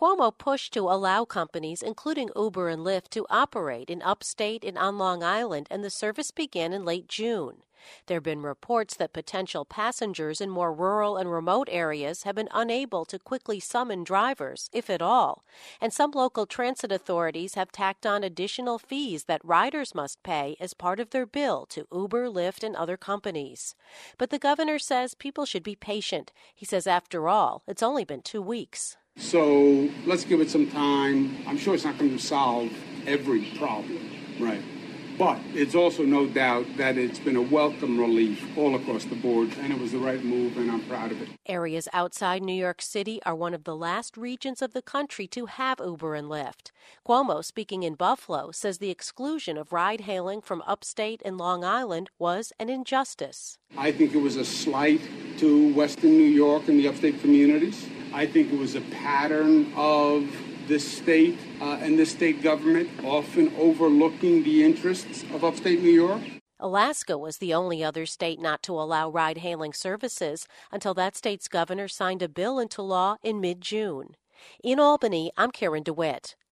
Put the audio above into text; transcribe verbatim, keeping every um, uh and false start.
Cuomo pushed to allow companies, including Uber and Lyft, to operate in upstate and on Long Island, and the service began in late June. There have been reports that potential passengers in more rural and remote areas have been unable to quickly summon drivers, if at all, and some local transit authorities have tacked on additional fees that riders must pay as part of their bill to Uber, Lyft, and other companies. But the governor says people should be patient. He says, after all, it's only been two weeks. So let's give it some time. I'm sure it's not going to solve every problem, right? But it's also no doubt that it's been a welcome relief all across the board, and it was the right move, and I'm proud of it. Areas outside New York City are one of the last regions of the country to have Uber and Lyft. Cuomo, speaking in Buffalo, says the exclusion of ride-hailing from upstate and Long Island was an injustice. I think it was a slight to Western New York and the upstate communities. I think it was a pattern of this state uh, and this state government often overlooking the interests of upstate New York. Alaska was the only other state not to allow ride-hailing services until that state's governor signed a bill into law in mid-June. In Albany, I'm Karen DeWitt.